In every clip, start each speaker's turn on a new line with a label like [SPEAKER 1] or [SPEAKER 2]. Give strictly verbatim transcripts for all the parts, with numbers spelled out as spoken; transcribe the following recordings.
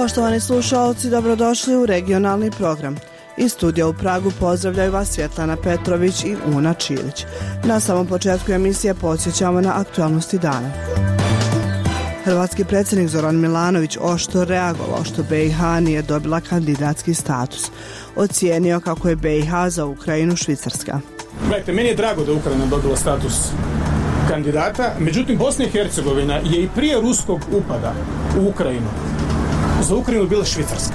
[SPEAKER 1] Poštovani slušalci, dobrodošli u regionalni program. Iz studija u Pragu pozdravljaju vas Svjetlana Petrović i Una Čilić. Na samom početku emisije podsjećamo na aktualnosti dana. Hrvatski predsjednik Zoran Milanović oštro reagovao što B i H nije dobila kandidatski status. Ocijenio kako je B i H za Ukrajinu Švicarska.
[SPEAKER 2] Gledajte, meni je drago da Ukrajina dobila status kandidata, međutim Bosna i Hercegovina je i prije ruskog upada u Ukrajinu za Ukrajinu bila Švicarska.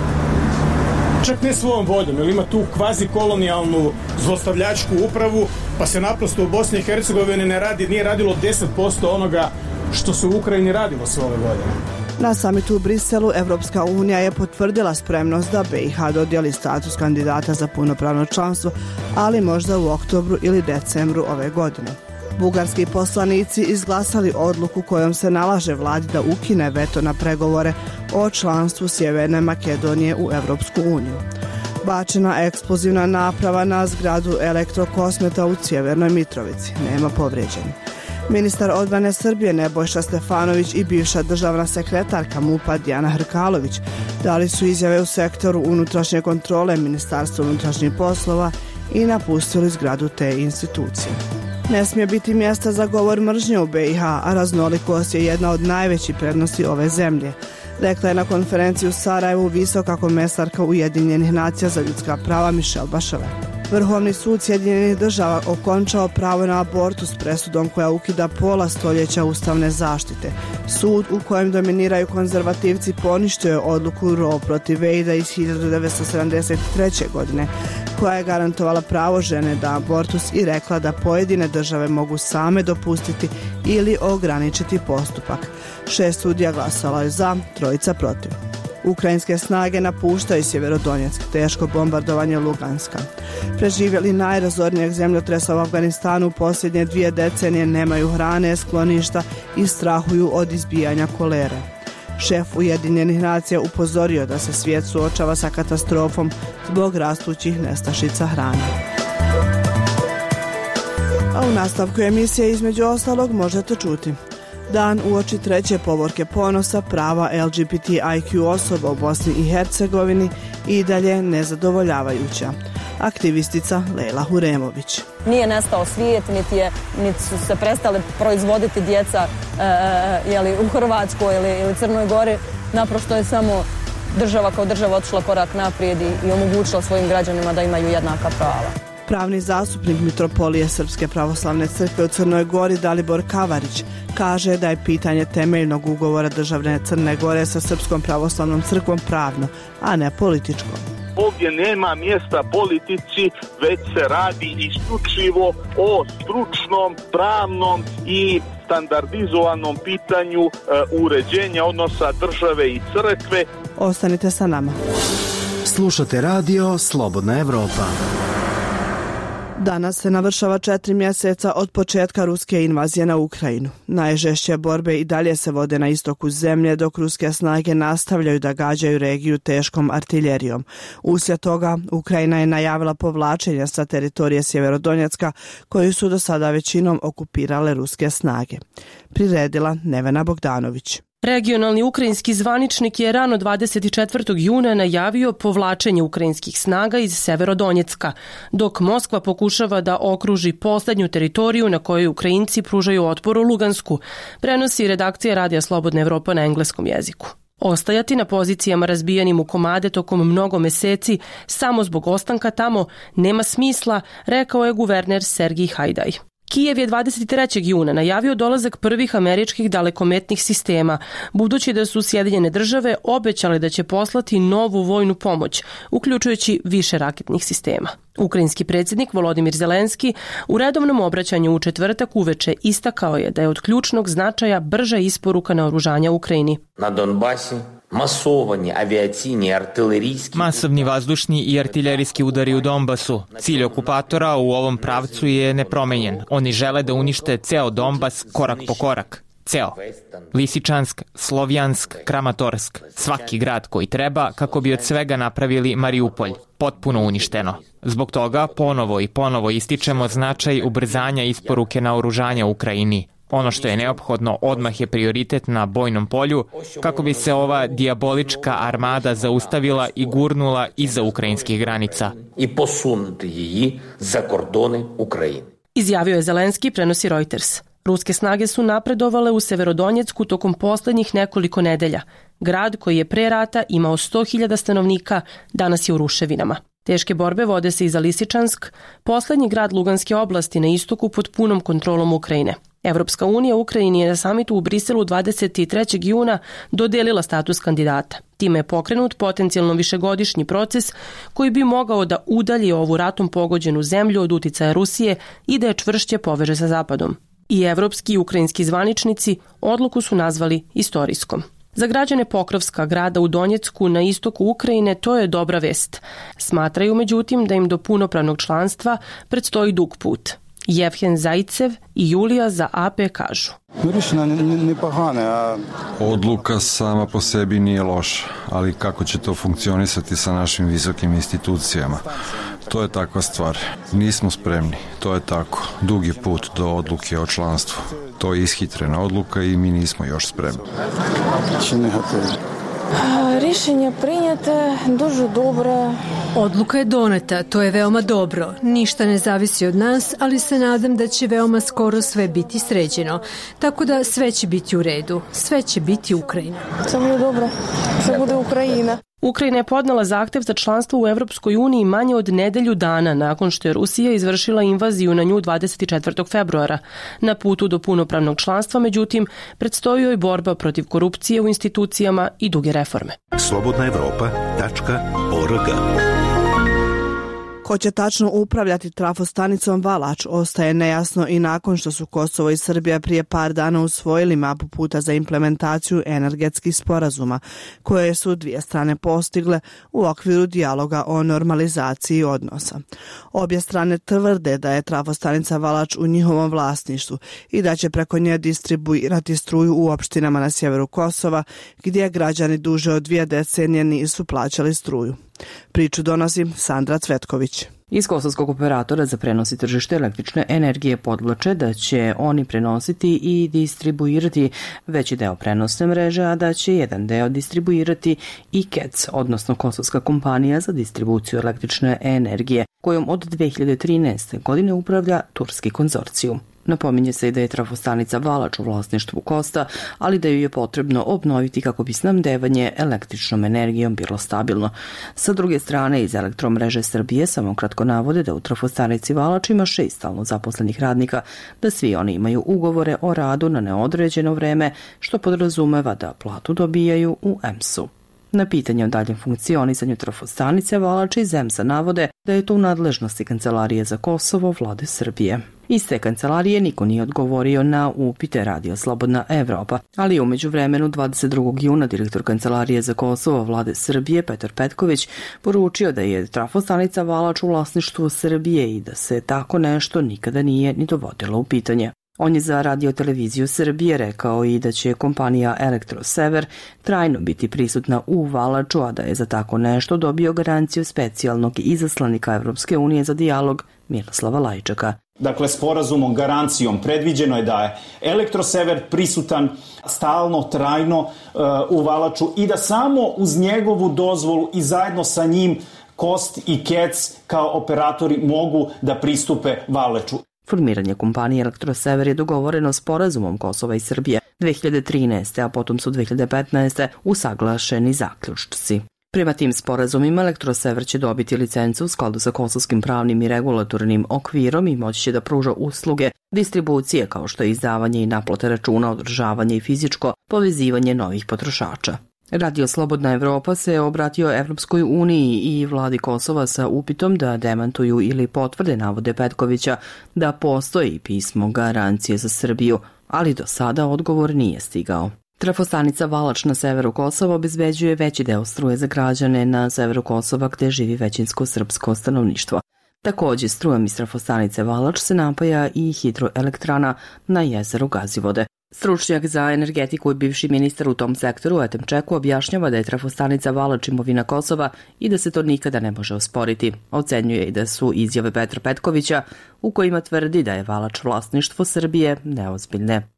[SPEAKER 2] Čak ne svojom voljom, jer ima tu kvazi kolonijalnu zlostavljačku upravu, pa se naprosto u Bosni i Hercegovini ne radi, nije radilo deset posto onoga što se u Ukrajini radilo sve ove godine.
[SPEAKER 1] Na samitu u Briselu Evropska unija je potvrdila spremnost da B i H dodijeli status kandidata za punopravno članstvo, ali možda u oktobru ili decembru ove godine. Bugarski poslanici izglasali odluku kojom se nalaže vladi da ukine veto na pregovore o članstvu Sjeverne Makedonije u Evropsku uniju. Bačena eksplozivna naprava na zgradu Elektrokosmeta u Sjevernoj Mitrovici. Nema povrijeđenih. Ministar odbrane Srbije Nebojša Stefanović i bivša državna sekretarka MUP-a Dijana Hrkalović dali su izjave u sektoru unutrašnje kontrole Ministarstva unutrašnjih poslova i napustili zgradu te institucije. Ne smije biti mjesta za govor mržnje u B i H, a raznolikost je jedna od najvećih prednosti ove zemlje, rekla je na konferenciji u Sarajevu visoka komesarka Ujedinjenih nacija za ljudska prava Michelle Bachelet. Vrhovni sud Sjedinjenih država okončao pravo na abortus presudom koja ukida pola stoljeća ustavne zaštite. Sud u kojem dominiraju konzervativci poništio je odluku Roe protiv Wade-a iz hiljadu devetsto sedamdeset treće. godine, koja je garantovala pravo žene da abortus i rekla da pojedine države mogu same dopustiti ili ograničiti postupak. Šest sudija glasalo je za, trojica protiv. Ukrajinske snage napuštaju Sjeverodonjeck, teško bombardovanje Luganska. Preživjeli najrazornijeg zemljotresa u Afganistanu u posljednje dvije decenije nemaju hrane, skloništa i strahuju od izbijanja kolere. Šef Ujedinjenih nacija upozorio da se svijet suočava sa katastrofom zbog rastućih nestašica hrane. A u nastavku emisije između ostalog možete čuti: Dan uoči treće povorke ponosa prava L G B T I Q osoba u Bosni i Hercegovini i dalje nezadovoljavajuća. Aktivistica Lejla Huremović.
[SPEAKER 3] Nije nestao svijet, niti, je, niti su se prestale proizvoditi djeca e, jeli, u Hrvatskoj ili, ili Crnoj Gori. Naprosto je samo država kao država otišla korak naprijed i, i omogućila svojim građanima da imaju jednaka prava.
[SPEAKER 1] Pravni zastupnik Mitropolije Srpske pravoslavne crkve u Crnoj Gori Dalibor Kavarić kaže da je pitanje temeljnog ugovora državne Crne Gore sa Srpskom pravoslavnom crkvom pravno, a ne političko.
[SPEAKER 4] Ovdje nema mjesta politici, već se radi isključivo o stručnom, pravnom i standardizovanom pitanju e, uređenja odnosa države i crkve.
[SPEAKER 1] Ostanite sa nama.
[SPEAKER 5] Slušate radio Slobodna Evropa.
[SPEAKER 1] Danas se navršava četiri mjeseca od početka ruske invazije na Ukrajinu. Najžešće borbe i dalje se vode na istoku zemlje, dok ruske snage nastavljaju da gađaju regiju teškom artiljerijom. Uslijed toga, Ukrajina je najavila povlačenje sa teritorije Sjeverodonjecka, koju su do sada većinom okupirale ruske snage. Priredila Nevena Bogdanović.
[SPEAKER 6] Regionalni ukrajinski zvaničnik je rano dvadeset četvrtog juna najavio povlačenje ukrajinskih snaga iz Severodonjecka, dok Moskva pokušava da okruži poslednju teritoriju na kojoj Ukrajinci pružaju otpor u Lugansku, prenosi redakcija Radija Slobodna Evropa na engleskom jeziku. Ostajati na pozicijama razbijanim u komade tokom mnogo meseci samo zbog ostanka tamo nema smisla, rekao je guverner Sergij Hajdaj. Kijev je dvadeset trećeg juna najavio dolazak prvih američkih dalekometnih sistema, budući da su Sjedinjene države obećale da će poslati novu vojnu pomoć, uključujući više raketnih sistema. Ukrajinski predsjednik Volodimir Zelenski u redovnom obraćanju u četvrtak uveče istakao je da je od ključnog značaja brža isporuka naoružanja Ukrajini.
[SPEAKER 7] Na Donbasi masovani avijacijni artilerijski...
[SPEAKER 8] Masovni vazdušni i artiljerijski udari u Donbasu. Cilj okupatora u ovom pravcu je nepromenjen. Oni žele da unište ceo Donbas korak po korak. Ceo. Lisičansk, Slovjansk, Kramatorsk. Svaki grad koji treba kako bi od svega napravili Mariupolj. Potpuno uništeno. Zbog toga ponovo i ponovo ističemo značaj ubrzanja isporuke naoružanja Ukrajini. Ono što je neophodno odmah je prioritet na bojnom polju kako bi se ova dijabolička armada zaustavila i gurnula iza ukrajinskih granica.
[SPEAKER 7] I posunuti ji za kordone Ukrajine.
[SPEAKER 6] Izjavio je Zelenski, prenosi Reuters. Ruske snage su napredovale u Severodonjecku tokom poslednjih nekoliko nedelja. Grad koji je pre rata imao sto hiljada stanovnika, danas je u ruševinama. Teške borbe vode se i za Lisičansk, poslednji grad Luganske oblasti na istoku pod punom kontrolom Ukrajine. Evropska unija Ukrajini je na samitu u Briselu dvadeset trećeg juna dodelila status kandidata. Time je pokrenut potencijalno višegodišnji proces koji bi mogao da udalji ovu ratom pogođenu zemlju od uticaja Rusije i da je čvršće poveže sa Zapadom. I evropski i ukrajinski zvaničnici odluku su nazvali istorijskom. Za građane Pokrovska, grada u Donjecku na istoku Ukrajine, to je dobra vest. Smatraju međutim da im do punopravnog članstva predstoji dug put. Jevhen Zajcev i Julija za A P kažu.
[SPEAKER 9] Odluka sama po sebi nije loša, ali kako će to funkcionisati sa našim visokim institucijama? To je takva stvar. Nismo spremni, to je tako. Dug je put do odluke o članstvu. To je ishitrena odluka i mi nismo još spremni.
[SPEAKER 10] Rješenje prinjete, duže dobro.
[SPEAKER 11] Odluka je doneta, to je veoma dobro. Ništa ne zavisi od nas, ali se nadam da će veoma skoro sve biti sređeno. Tako da sve će biti u redu. Sve će biti Ukrajina.
[SPEAKER 10] Sve bude dobro. Sve bude Ukrajina.
[SPEAKER 6] Ukrajina je podnela zahtev za članstvo u Evropskoj uniji manje od nedelju dana nakon što je Rusija izvršila invaziju na nju dvadeset četvrtog februara. Na putu do punopravnog članstva, međutim, predstoji joj borba protiv korupcije u institucijama i duge reforme.
[SPEAKER 12] slobodna evropa tačka org.
[SPEAKER 1] Ko će tačno upravljati trafostanicom Valač ostaje nejasno i nakon što su Kosovo i Srbija prije par dana usvojili mapu puta za implementaciju energetskih sporazuma, koje su dvije strane postigle u okviru dijaloga o normalizaciji odnosa. Obje strane tvrde da je trafostanica Valač u njihovom vlasništvu i da će preko nje distribuirati struju u opštinama na sjeveru Kosova, gdje građani duže od dvije decenije nisu plaćali struju. Priču donosi Sandra Cvetković.
[SPEAKER 13] Iz kosovskog operatora za prenos i tržište električne energije podvlače da će oni prenositi i distribuirati veći deo prenosne mreže, a da će jedan deo distribuirati i K E C, odnosno kosovska kompanija za distribuciju električne energije, kojom od dve hiljade trinaeste. godine upravlja turski konzorcijum. Napominje se i da je trafostanica Valač u vlasništvu Kosta, ali da ju je potrebno obnoviti kako bi snabdevanje električnom energijom bilo stabilno. Sa druge strane, iz Elektromreže Srbije samo kratko navode da u trafostanici Valač ima šest stalno zaposlenih radnika, da svi oni imaju ugovore o radu na neodređeno vreme, što podrazumeva da platu dobijaju u E M S-u. Na pitanje o daljem funkcionisanju trafostanice Valač iz E M S-a navode da je to u nadležnosti Kancelarije za Kosovo vlade Srbije. Iz te kancelarije niko nije odgovorio na upite Radio Slobodna Evropa, ali umeđu vremenu dvadeset drugog juna direktor Kancelarije za Kosovo vlade Srbije Petar Petković poručio da je trafostanica Valač u vlasništvu Srbije i da se tako nešto nikada nije ni dovodilo u pitanje. On je za Radio-televiziju Srbije rekao i da će kompanija Elektrosever trajno biti prisutna u Valaču, a da je za tako nešto dobio garanciju specijalnog izaslanika Evropske unije za dijalog Miroslava Lajčaka.
[SPEAKER 14] Dakle, sporazumom, garancijom predviđeno je da je Elektrosever prisutan stalno, trajno uh, u Valaču i da samo uz njegovu dozvolu i zajedno sa njim Kost i K E C kao operatori mogu da pristupe Valaču.
[SPEAKER 13] Formiranje kompanije Elektrosever je dogovoreno sporazumom Kosova i Srbije dve hiljade trinaeste. a potom su dve hiljade petnaeste. usaglašeni zaključci. Prema tim sporazumima Elektrosever će dobiti licencu u skladu sa kosovskim pravnim i regulatornim okvirom i moći će da pruža usluge distribucije kao što je izdavanje i naplata računa, održavanje i fizičko povezivanje novih potrošača. Radio Slobodna Evropa se obratio Evropskoj uniji i vladi Kosova sa upitom da demantuju ili potvrde navode Petkovića da postoji pismo garancije za Srbiju, ali do sada odgovor nije stigao. Trafostanica Valač na severu Kosova obezbeđuje veći deo struje za građane na severu Kosova gde živi većinsko srpsko stanovništvo. Takođe, strujom iz trafostanice Valač se napaja i hidroelektrana na jezeru Gazivode. Stručnjak za energetiku i bivši ministar u tom sektoru Etem Čeku objašnjava da je trafostanica Valač imovina Kosova i da se to nikada ne može osporiti. Ocenjuje i da su izjave Petra Petkovića u kojima tvrdi da je Valač vlasništvo Srbije neozbiljne.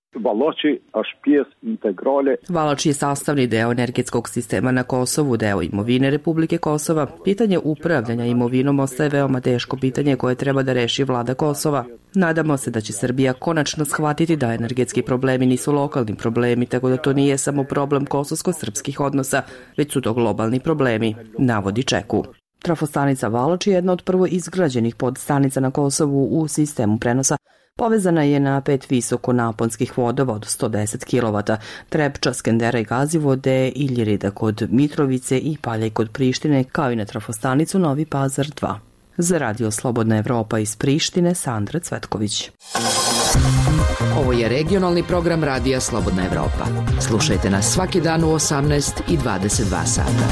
[SPEAKER 13] Valač je sastavni deo energetskog sistema na Kosovu, deo imovine Republike Kosova. Pitanje upravljanja imovinom ostaje veoma teško pitanje koje treba da reši vlada Kosova. Nadamo se da će Srbija konačno shvatiti da energetski problemi nisu lokalni problemi, tako da to nije samo problem kosovsko-srpskih odnosa, već su to globalni problemi, navodi Čeku. Trafostanica Valač je jedna od prvo izgrađenih podstanica na Kosovu u sistemu prenosa. Povezana je na pet visokonaponskih vodova od sto deset kilovata, Trepča, Skendera i Gazivode, Iljirida kod Mitrovice i Paljaj kod Prištine, kao i na trafostanicu Novi Pazar dva. Za Radio Slobodna Evropa iz Prištine, Sandra Cvetković.
[SPEAKER 15] Ovo je regionalni program Radija Slobodna Evropa. Slušajte nas svaki dan u osamnaest i dvadeset dva sata.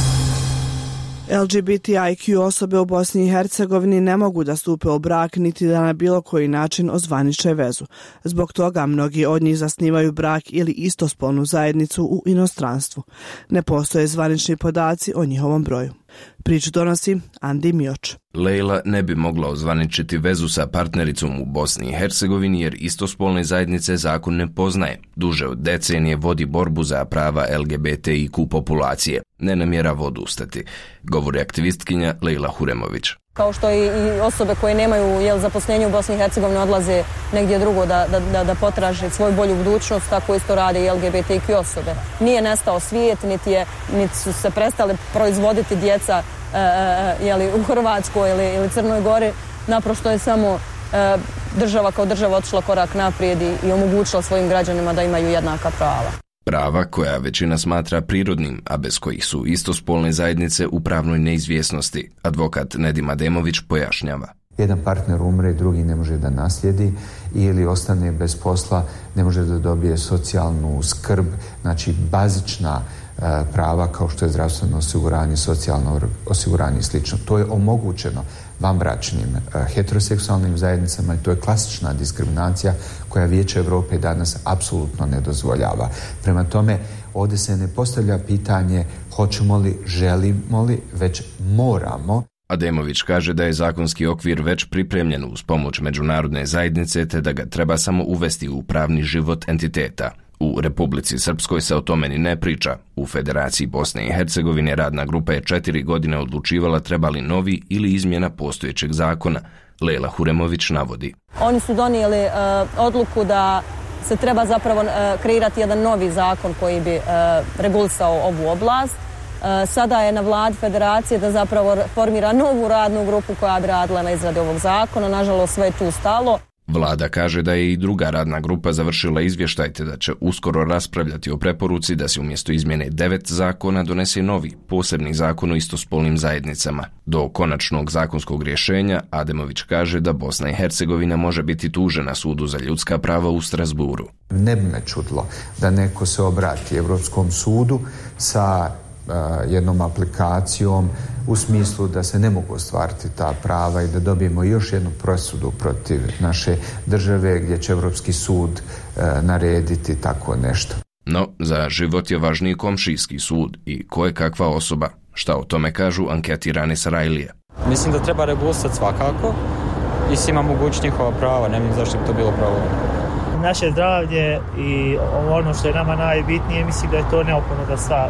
[SPEAKER 1] L G B T I Q osobe u Bosni i Hercegovini ne mogu da stupe u brak niti da na bilo koji način ozvaniče vezu. Zbog toga mnogi od njih zasnivaju brak ili istospolnu zajednicu u inostranstvu. Ne postoje zvanični podaci o njihovom broju. Priču donosi Andi Mioč.
[SPEAKER 16] Lejla ne bi mogla ozvaničiti vezu sa partnericom u Bosni i Hercegovini jer istospolne zajednice zakon ne poznaje. Duže od decenije vodi borbu za prava L G B T I Q populacije. Ne namjerava odustati, govori aktivistkinja Lejla Huremović.
[SPEAKER 3] Kao što i, i osobe koje nemaju jel, zaposlenje u Bosni i Hercegovini odlaze negdje drugo da, da, da, da potraže svoju bolju budućnost, tako isto rade i L G B T Q osobe. Nije nestao svijet, niti, je, niti su se prestali proizvoditi djeca e, e, jeli, u Hrvatskoj ili, ili Crnoj Gori. Naprosto je samo e, država kao država otišla korak naprijed i, i omogućila svojim građanima da imaju jednaka prava.
[SPEAKER 16] Prava koja većina smatra prirodnim, a bez kojih su istospolne zajednice u pravnoj neizvjesnosti, advokat Nedim Ademović pojašnjava.
[SPEAKER 17] Jedan partner umre, drugi ne može da naslijedi ili ostane bez posla, ne može da dobije socijalnu skrb, znači bazična e, prava kao što je zdravstveno osiguranje, socijalno osiguranje i slično. To je omogućeno vanbračnim e, heteroseksualnim zajednicama i to je klasična diskriminacija koja Vijeće Europe danas apsolutno ne dozvoljava. Prema tome, ovdje se ne postavlja pitanje hoćemo li, želimo li, već moramo.
[SPEAKER 16] Ademović kaže da je zakonski okvir već pripremljen uz pomoć međunarodne zajednice te da ga treba samo uvesti u pravni život entiteta. U Republici Srpskoj se o tome ni ne priča. U Federaciji Bosne i Hercegovine radna grupa je četiri godine odlučivala treba li novi ili izmjena postojećeg zakona. Lejla Huremović navodi.
[SPEAKER 3] Oni su donijeli uh, odluku da se treba zapravo uh, kreirati jedan novi zakon koji bi uh, regulisao ovu oblast. Uh, sada je na vladi Federacije da zapravo formira novu radnu grupu koja bi radila na izradi ovog zakona. Nažalost, sve je tu stalo.
[SPEAKER 16] Vlada kaže da je i druga radna grupa završila izvještaj te da će uskoro raspravljati o preporuci da se umjesto izmjene devet zakona donese novi, posebni zakon o istospolnim zajednicama. Do konačnog zakonskog rješenja Ademović kaže da Bosna i Hercegovina može biti tužena Sudu za ljudska prava u Strasburu.
[SPEAKER 17] Ne bi me čudlo da neko se obrati Evropskom sudu sa uh, jednom aplikacijom u smislu da se ne mogu ostvariti ta prava i da dobijemo još jednu presudu protiv naše države gdje će Evropski sud e, narediti tako nešto.
[SPEAKER 16] No, za život je važniji komšijski sud i ko je kakva osoba. Šta o tome kažu anketirani Sarajlije?
[SPEAKER 18] Mislim da treba regulisati svakako i svima mogući njihova prava, ne vidim zašto bi to bilo pravo.
[SPEAKER 19] Naše zdravlje i ono što je nama najbitnije, mislim da je to neophodno da sva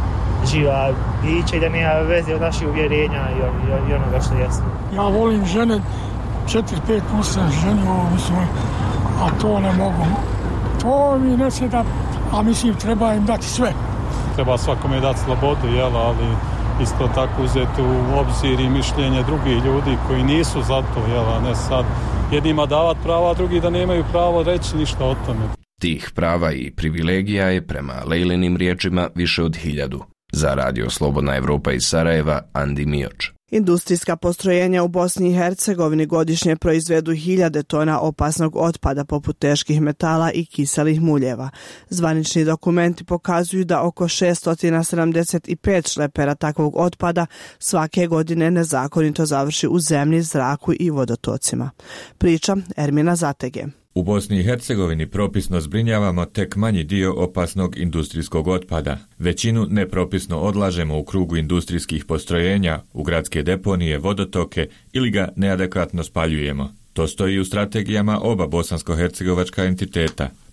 [SPEAKER 19] živa bića i da nema veze od naših uvjerenja i, i, i onoga što jesmo.
[SPEAKER 20] Ja volim žene, četiri, pet puta ženio, mislim, a to ne mogu. To mi ne se da, a mislim treba im dati sve.
[SPEAKER 21] Treba svakome dati slobodu, jel, ali isto tako uzeti u obzir i mišljenje drugih ljudi koji nisu za to, jel, a ne sad jednima davati prava, a drugi da nemaju pravo reći ništa o tome.
[SPEAKER 16] Tih prava i privilegija je prema Lejlinim riječima više od hiljadu. Za Radio Slobodna Evropa iz Sarajeva, Andi Mioč.
[SPEAKER 1] Industrijska postrojenja u Bosni i Hercegovini godišnje proizvedu hiljade tona opasnog otpada poput teških metala i kiselih muljeva. Zvanični dokumenti pokazuju da oko šesto sedamdeset pet šlepera takvog otpada svake godine nezakonito završi u zemlji, zraku i vodotocima. Priča Ermina Zatege.
[SPEAKER 22] U Bosni i Hercegovini propisno zbrinjavamo tek manji dio opasnog industrijskog otpada. Većinu nepropisno odlažemo u krugu industrijskih postrojenja, u gradske deponije, vodotoke ili ga neadekvatno spaljujemo. To stoji u strategijama oba bosansko-hercegovačka entiteta.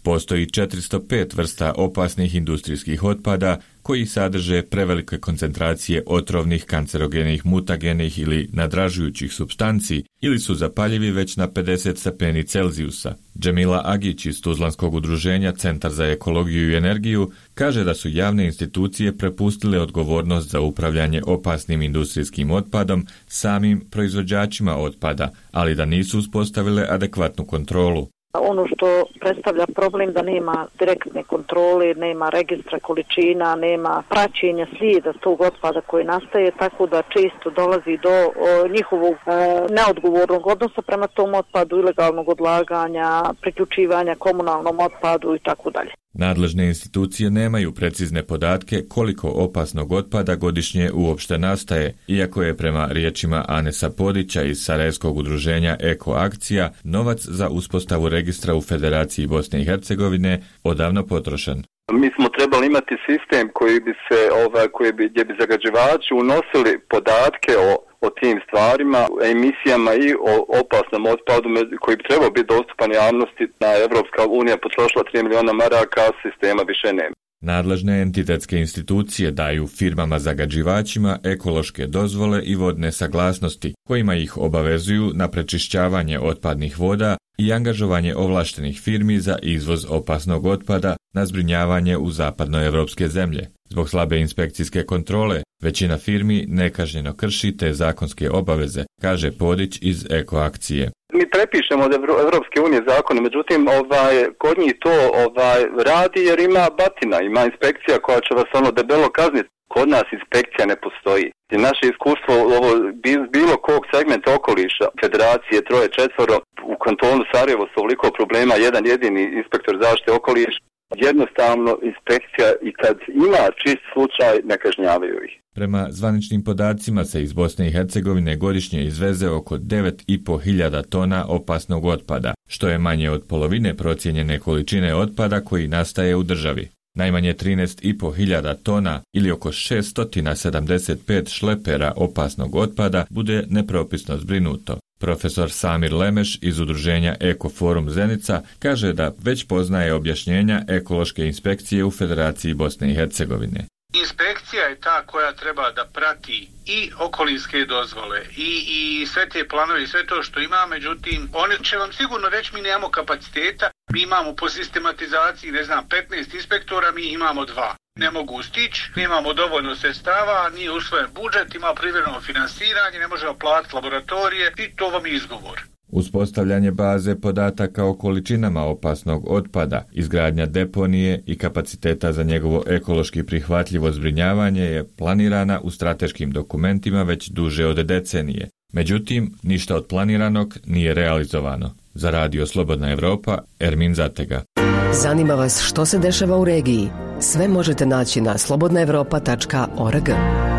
[SPEAKER 22] Postoji četiristo pet vrsta opasnih industrijskih otpada koji sadrže prevelike koncentracije otrovnih, kancerogenih, mutagenih ili nadražujućih supstanci ili su zapaljivi već na pedeset stepeni Celzijusa. Džemila Agić iz Tuzlanskog udruženja Centar za ekologiju i energiju kaže da su javne institucije prepustile odgovornost za upravljanje opasnim industrijskim otpadom samim proizvođačima otpada, ali da nisu uspostavile adekvatnu kontrolu.
[SPEAKER 2] Ono što predstavlja problem da nema direktne kontrole, nema registra količina, nema praćenja slijeda tog otpada koji nastaje, tako da često dolazi do o, njihovog e, neodgovornog odnosa prema tom otpadu, ilegalnog odlaganja, priključivanja komunalnom otpadu i tako dalje.
[SPEAKER 22] Nadležne institucije nemaju precizne podatke koliko opasnog otpada godišnje uopšte nastaje, iako je prema riječima Anesa Podića iz Sarajevskog udruženja Eko Akcija novac za uspostavu registra u Federaciji Bosne i Hercegovine odavno potrošen.
[SPEAKER 4] Mi smo trebali imati sistem koji bi se, ovaj, koji bi, gdje bi zagađivači unosili podatke o, o tim stvarima, emisijama i o opasnom otpadu koji bi trebao biti dostupan javnosti. Na Evropska unija potrošila tri miliona maraka, a sistema više nema.
[SPEAKER 22] Nadležne entitetske institucije daju firmama zagađivačima ekološke dozvole i vodne saglasnosti, kojima ih obavezuju na prečišćavanje otpadnih voda i angažovanje ovlaštenih firmi za izvoz opasnog otpada na zbrinjavanje u zapadnoevropske zemlje. Zbog slabe inspekcijske kontrole, većina firmi nekažnjeno krši te zakonske obaveze, kaže Podić iz Eko Akcije.
[SPEAKER 4] Mi prepišemo od Evropske unije zakone, međutim ovaj, kod njih to ovaj, radi jer ima batina, ima inspekcija koja će vas ono debelo kazniti. Kod nas inspekcija ne postoji. I naše iskustvo ovo, bilo kog segmenta okoliša, federacije, troje, četvoro, u kantonu Sarajevo su ovoliko problema, jedan jedini inspektor zaštite okoliša. Jednostavno inspekcija i kad ima čist slučaj ne kažnjavaju ih.
[SPEAKER 22] Prema zvaničnim podacima se iz Bosne i Hercegovine godišnje izveze oko devet i po hiljada tona opasnog otpada, što je manje od polovine procijenjene količine otpada koji nastaje u državi. Najmanje trinaest i po hiljada tona ili oko šesto sedamdeset pet šlepera opasnog otpada bude nepropisno zbrinuto. Profesor Samir Lemeš iz udruženja Ekoforum Zenica kaže da već poznaje objašnjenja ekološke inspekcije u Federaciji Bosne i Hercegovine.
[SPEAKER 23] Inspekcija je ta koja treba da prati i okolinske dozvole i, i sve te planove i sve to što ima, međutim oni će vam sigurno reći mi nemamo kapaciteta, mi imamo po sistematizaciji ne znam petnaest inspektora, mi imamo dva. Ne mogu stići, nemamo dovoljno sredstava, nije usvojen budžet, ima privremeno finansiranje, ne možemo platiti laboratorije i to vam je izgovor.
[SPEAKER 22] Uspostavljanje baze podataka o količinama opasnog otpada, izgradnja deponije i kapaciteta za njegovo ekološki prihvatljivo zbrinjavanje je planirana u strateškim dokumentima već duže od decenije. Međutim, ništa od planiranog nije realizovano. Za Radio Slobodna Evropa, Ermin Zatega.
[SPEAKER 24] Zanima vas što se dešava u regiji? Sve možete naći na slobodna evropa tačka org.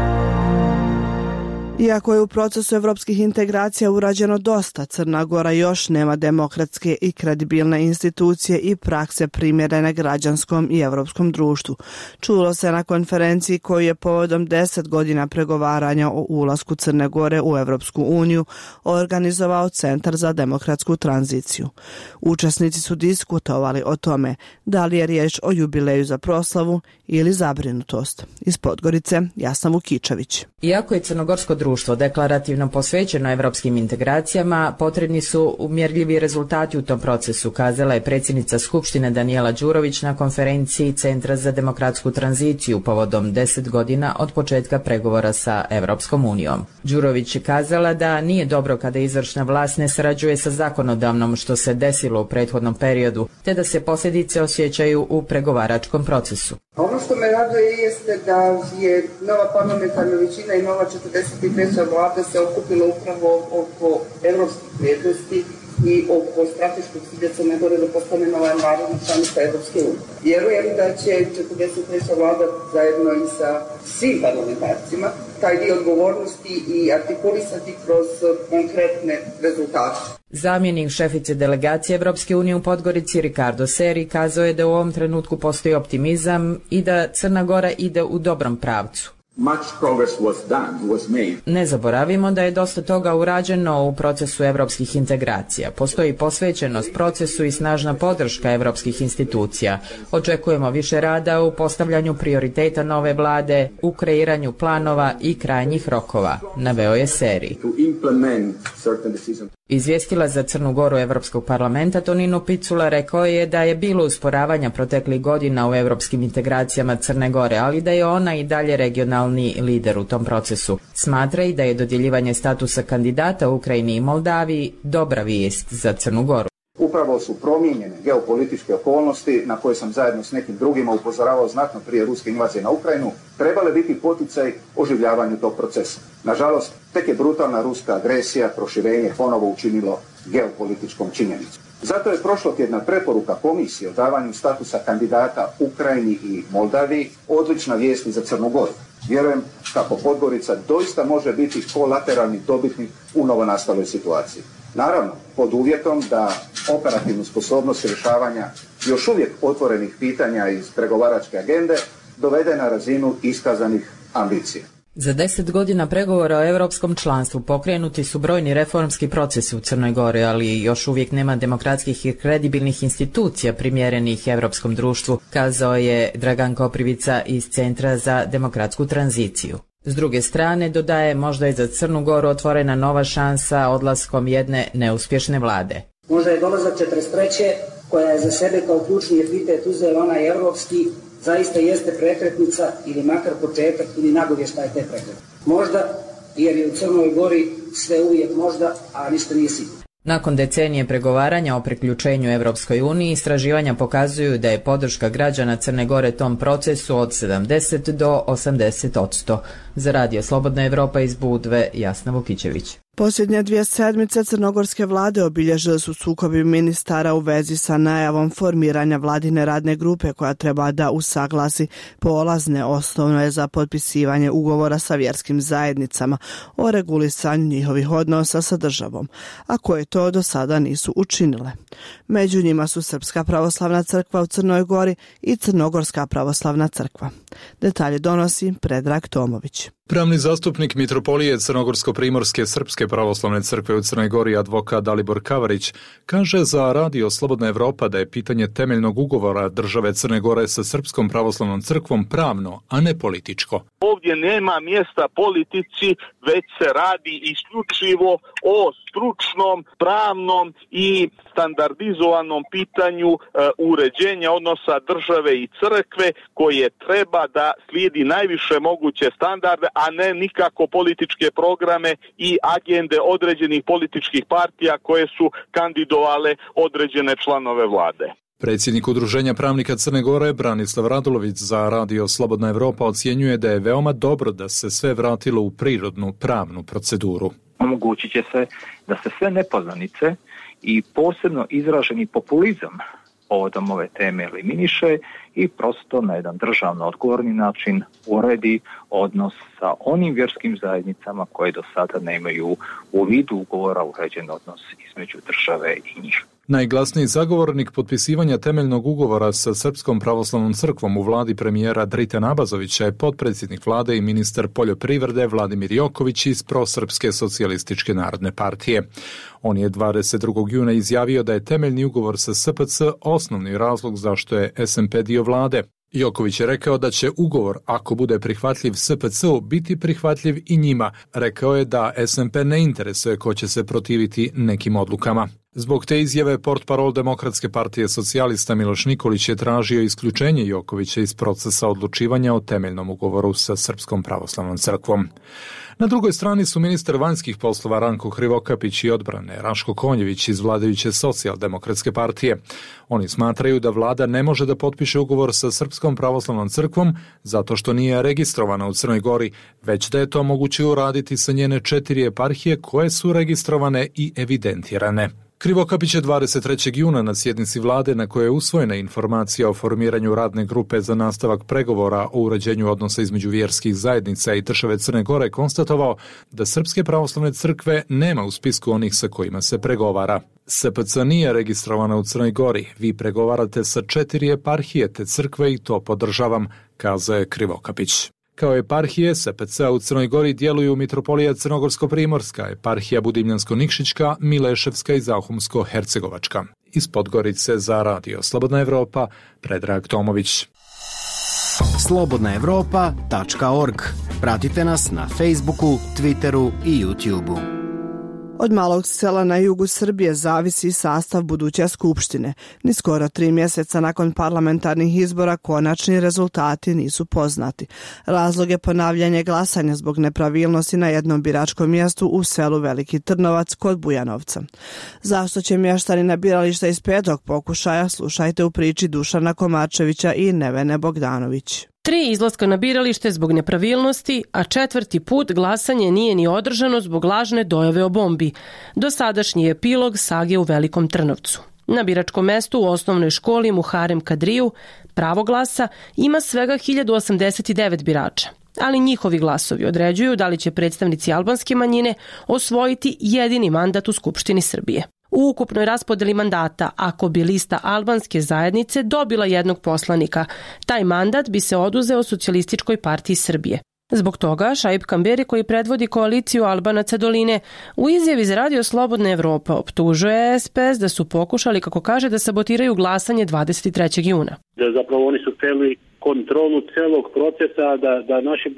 [SPEAKER 1] Iako je u procesu evropskih integracija urađeno dosta, Crna Gora još nema demokratske i kredibilne institucije i prakse primjerene građanskom i evropskom društvu. Čulo se na konferenciji koju je povodom deset godina pregovaranja o ulasku Crne Gore u Evropsku uniju organizovao Centar za demokratsku tranziciju. Učesnici su diskutovali o tome da li je riječ o jubileju za proslavu ili zabrinutost. Iz Podgorice, Jasna Vukičević.
[SPEAKER 25] Iako je crnogorsko društvo deklarativno posvećeno evropskim integracijama, potrebni su umjerljivi rezultati u tom procesu, kazala je predsjednica Skupštine Danijela Đurović na konferenciji Centra za demokratsku tranziciju povodom deset godina od početka pregovora sa Evropskom unijom. Đurović je kazala da nije dobro kada izvršna vlast ne sarađuje sa zakonodavnom, što se desilo u prethodnom periodu, te da se posljedice osjećaju u pregovaračkom procesu.
[SPEAKER 26] Ono što me raduje jeste da je nova parlamentarna većina i nova četrdeset treća vlada se okupila upravo oko evropskih vrijednosti i oko strateškog cilja Crne Gore da postane nova naredna članica Evropske unije. Vjerujem da će četrdeset treća vlada zajedno i sa svim parlamentarcima taj dio odgovornosti i artikulisati kroz konkretne rezultate.
[SPEAKER 25] Zamjenik šefice delegacije Evropske unije u Podgorici Ricardo Seri kazao je da u ovom trenutku postoji optimizam i da Crna Gora ide u dobrom pravcu. Ne zaboravimo da je dosta toga urađeno u procesu evropskih integracija. Postoji posvećenost procesu i snažna podrška evropskih institucija. Očekujemo više rada u postavljanju prioriteta nove vlade, u kreiranju planova i krajnjih rokova, naveo je Seri. Izvjestila za Crnu Goru Evropskog parlamenta Tonino Picula rekao je da je bilo usporavanja proteklih godina u evropskim integracijama Crne Gore, ali da je ona i dalje regionalni lider u tom procesu. Smatra i da je dodjeljivanje statusa kandidata u Ukrajini i Moldaviji dobra vijest za Crnu Goru.
[SPEAKER 5] Upravo su promijenjene geopolitičke okolnosti na koje sam zajedno s nekim drugima upozoravao znatno prije ruske invazije na Ukrajinu, trebale biti poticaj oživljavanju tog procesa. Nažalost, tek je brutalna ruska agresija, proširenje ponovo učinilo geopolitičkom činjenicom. Zato je prošlotjedna preporuka komisije o davanju statusa kandidata Ukrajini i Moldaviji odlična vijest za Crnu Goru. Vjerujem kako Podgorica doista može biti kolateralni dobitnik u novonastaloj situaciji. Naravno, pod uvjetom da operativnu sposobnost rješavanja još uvijek otvorenih pitanja iz pregovaračke agende dovede na razinu iskazanih ambicija.
[SPEAKER 25] Za deset godina pregovora o europskom članstvu pokrenuti su brojni reformski procesi u Crnoj Gori, ali još uvijek nema demokratskih i kredibilnih institucija primjerenih europskom društvu, kazao je Dragan Koprivica iz Centra za demokratsku tranziciju. S druge strane, dodaje, možda je za Crnu Goru otvorena nova šansa odlaskom jedne neuspješne vlade.
[SPEAKER 7] Možda je dolazak četrdeset treće koja je za sebe kao ključni epitet uzela onaj europski, zaista jeste prekretnica ili makar početak ili nagovještaj te prekretnice. Možda, jer je u Crnoj Gori sve uvijek možda, a ništa nije sigurno.
[SPEAKER 25] Nakon decenije pregovaranja o priključenju Evropskoj uniji, istraživanja pokazuju da je podrška građana Crne Gore tom procesu od sedamdeset do osamdeset odsto. Za Radio Slobodna Evropa iz Budve, Jasna Vukićević.
[SPEAKER 1] Posljednje dvije sedmice crnogorske vlade obilježile su sukobi ministara u vezi sa najavom formiranja vladine radne grupe koja treba da usaglasi polazne osnove za potpisivanje ugovora sa vjerskim zajednicama o regulisanju njihovih odnosa sa državom, a koje to do sada nisu učinile. Među njima su Srpska pravoslavna crkva u Crnoj Gori i Crnogorska pravoslavna crkva. Detalje donosi Predrag Tomović.
[SPEAKER 8] Pravni zastupnik Mitropolije Crnogorsko-primorske Srpske pravoslavne crkve u Crnoj Gori advokat Dalibor Kavarić kaže za Radio Slobodna Evropa da je pitanje temeljnog ugovora države Crne Gore sa Srpskom pravoslavnom crkvom pravno, a ne političko.
[SPEAKER 9] Ovdje nema mjesta politici, već se radi isključivo o stručnom, pravnom i standardizovanom pitanju e, uređenja odnosa države i crkve koje treba da slijedi najviše moguće standarde, a ne nikako političke programe i agende određenih političkih partija koje su kandidovale određene članove vlade.
[SPEAKER 8] Predsjednik Udruženja pravnika Crne Gore Branislav Radulović za Radio Slobodna Evropa ocjenjuje da je veoma dobro da se sve vratilo u prirodnu pravnu proceduru.
[SPEAKER 10] Omogućit će se da se sve nepoznanice i posebno izraženi populizam povodom ove teme eliminiše i prosto na jedan državno odgovorni način uredi odnos sa onim vjerskim zajednicama koje do sada nemaju u vidu ugovora uređen odnos između države i njih.
[SPEAKER 8] Najglasniji zagovornik potpisivanja temeljnog ugovora sa Srpskom pravoslavnom crkvom u vladi premijera Dritana Abazovića je potpredsjednik vlade i ministar poljoprivrede Vladimir Joković iz Prosrpske socijalističke narodne partije. On je dvadeset drugog juna izjavio da je temeljni ugovor sa S P C osnovni razlog zašto je S M P dio vlade. Joković je rekao da će ugovor, ako bude prihvatljiv S P C-u, biti prihvatljiv i njima. Rekao je da S M P ne interesuje ko će se protiviti nekim odlukama. Zbog te izjave portparol Demokratske partije socijalista Miloš Nikolić je tražio isključenje Jokovića iz procesa odlučivanja o temeljnom ugovoru sa Srpskom pravoslavnom crkvom. Na drugoj strani su ministar vanjskih poslova Ranko Krivokapić i odbrane Raško Konjević iz vladajuće socijaldemokratske partije. Oni smatraju da vlada ne može da potpiše ugovor sa Srpskom pravoslavnom crkvom zato što nije registrovana u Crnoj Gori, već da je to moguće uraditi sa njene četiri eparhije koje su registrovane i evidentirane. Krivokapić je dvadeset trećeg juna na sjednici vlade na kojoj je usvojena informacija o formiranju radne grupe za nastavak pregovora o uređenju odnosa između vjerskih zajednica i države Crne Gore konstatovao da Srpske pravoslavne crkve nema u spisku onih sa kojima se pregovara. S P C nije registrovana u Crnoj Gori, vi pregovarate sa četiri eparhije te crkve i to podržavam, kazao je Krivokapić. Kao eparhije S P C-a u Crnoj Gori djeluju Mitropolija Crnogorsko-Primorska, eparhija Budimljansko-Nikšićka, Mileševska i Zahumsko-Hercegovačka. Iz Podgorice za Radio Slobodna Evropa, Predrag Tomović.
[SPEAKER 6] slobodna evropa tačka org. Pratite nas na Facebooku, Twitteru i YouTubeu.
[SPEAKER 1] Od malog sela na jugu Srbije zavisi sastav buduće skupštine. Ni skoro tri mjeseca nakon parlamentarnih izbora konačni rezultati nisu poznati. Razlog je ponavljanje glasanja zbog nepravilnosti na jednom biračkom mjestu u selu Veliki Trnovac kod Bujanovca. Zašto će mještani na birališta iz petog pokušaja, slušajte u priči Dušana Komarčevića i Nevene Bogdanović.
[SPEAKER 11] Tri izlaska na biralište zbog nepravilnosti, a četvrti put glasanje nije ni održano zbog lažne dojave o bombi. Dosadašnji epilog sage u Velikom Trnovcu. Na biračkom mestu u osnovnoj školi Muharem Kadriju pravo glasa ima svega hiljadu osamdeset devet birača, ali njihovi glasovi određuju da li će predstavnici albanske manjine osvojiti jedini mandat u Skupštini Srbije. U ukupnoj raspodeli mandata, ako bi lista albanske zajednice dobila jednog poslanika, taj mandat bi se oduzeo Socijalističkoj partiji Srbije. Zbog toga Šaip Kamberi, koji predvodi koaliciju Albanaca doline, u izjavi za Radio Slobodna Evropa optužuje S P S da su pokušali, kako kaže, da sabotiraju glasanje dvadeset trećeg juna.
[SPEAKER 12] Da zapravo oni su htjeli kontrolu celog procesa, da, da naši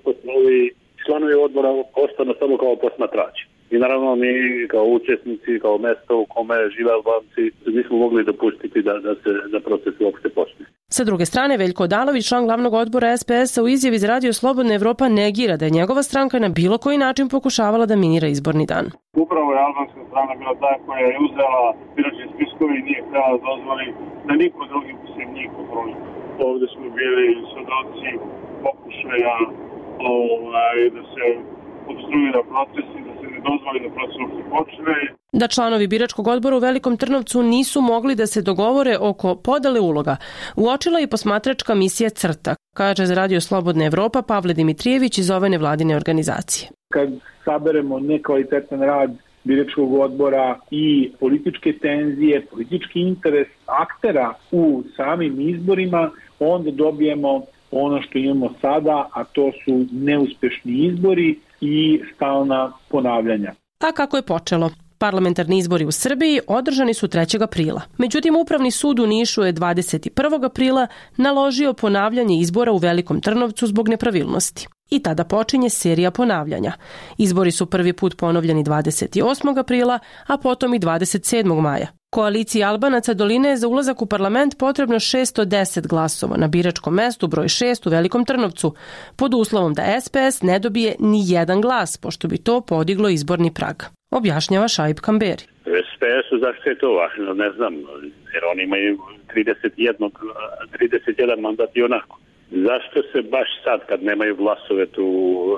[SPEAKER 12] ovi članovi odbora ostanu samo kao posmatrači. I naravno mi kao učesnici, kao mesto u kome žive Albanci, nismo mogli dopustiti da, da se da proces uopšte počne.
[SPEAKER 11] Sa druge strane, Veljko Odalović, član glavnog odbora S P S-a, u izjavi za Radio Slobodna Evropa negira da je njegova stranka na bilo koji način pokušavala da minira izborni dan.
[SPEAKER 13] Upravo je albanska strana bila ta koja je uzela biračke spiskove i nije htjela dozvoli da niko drugi sem njih kontroli. Ovdje smo bili svedoci pokušaja ovaj, da se obstruira proces i da se ne dozvoli da proces uopšte počne.
[SPEAKER 11] Da članovi biračkog odbora u Velikom Trnovcu nisu mogli da se dogovore oko podele uloga, uočila i posmatračka misija CRTA, kaže za Radio Slobodna Evropa Pavle Dimitrijević iz ove nevladine organizacije.
[SPEAKER 13] Kad saberemo nekvalitetan rad biračkog odbora i političke tenzije, politički interes aktera u samim izborima, onda dobijemo ono što imamo sada, a to su neuspešni izbori i stalna ponavljanja.
[SPEAKER 11] A kako je počelo? Parlamentarni izbori u Srbiji održani su trećeg aprila. Međutim, Upravni sud u Nišu je dvadeset prvog aprila naložio ponavljanje izbora u Velikom Trnovcu zbog nepravilnosti. I tada počinje serija ponavljanja. Izbori su prvi put ponovljeni dvadeset osmog aprila, a potom i dvadeset sedmog maja. Koaliciji Albanaca doline je za ulazak u parlament potrebno šesto deset glasova na biračkom mestu broj šest u Velikom Trnovcu, pod uslovom da S P S ne dobije ni jedan glas, pošto bi to podiglo izborni prag. Objašnjava Šaip Kamberi.
[SPEAKER 12] S P S-u zašto je to važno, ne znam, jer oni imaju trideset jedan, trideset jedan mandat i onako. Zašto se baš sad, kad nemaju glasove, tu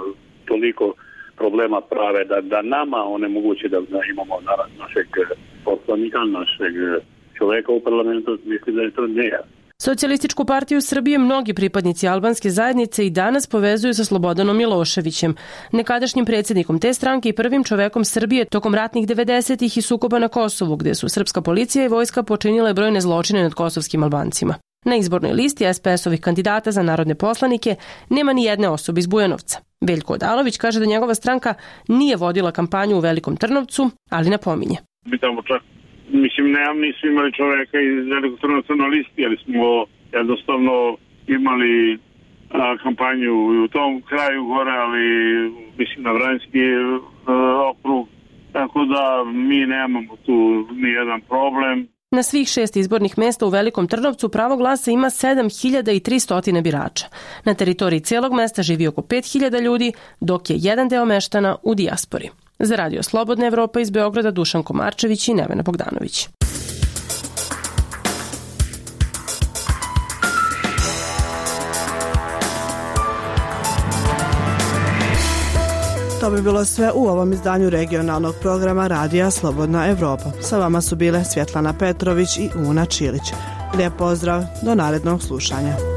[SPEAKER 12] toliko problema prave, da, da nama onemoguće da, da imamo našeg poslanika, našeg čovjeka u parlamentu, mislim da je to nije.
[SPEAKER 11] Socijalističku partiju Srbije mnogi pripadnici albanske zajednice i danas povezuju sa Slobodanom Miloševićem, nekadašnjim predsjednikom te stranke i prvim čovekom Srbije tokom ratnih devedesetih i sukoba na Kosovu, gdje su srpska policija i vojska počinile brojne zločine nad kosovskim Albancima. Na izbornoj listi S P S-ovih kandidata za narodne poslanike nema ni jedne osobe iz Bujanovca. Veljko Odalović kaže da njegova stranka nije vodila kampanju u Velikom Trnovcu, ali napominje.
[SPEAKER 13] Pitamo čak, mislim, nemam, nisu imali čovjeka iz Velikog Trnovca na listi, ali smo jednostavno imali a, kampanju u tom kraju gore, ali mislim na Vranjski okrug, tako da mi nemamo tu ni jedan problem.
[SPEAKER 11] Na svih šest izbornih mjesta u Velikom Trnovcu pravo glasa ima sedam hiljada tristo birača. Na teritoriji cijelog mesta živi oko pet hiljada ljudi, dok je jedan deo meštana u dijaspori. Za Radio Slobodna Evropa iz Beograda Dušan Komarčević i Nevena Bogdanović.
[SPEAKER 1] To bi bilo sve u ovom izdanju regionalnog programa Radija Slobodna Evropa. Sa vama su bile Svjetlana Petrović i Una Čilić. Lijep pozdrav, do narednog slušanja.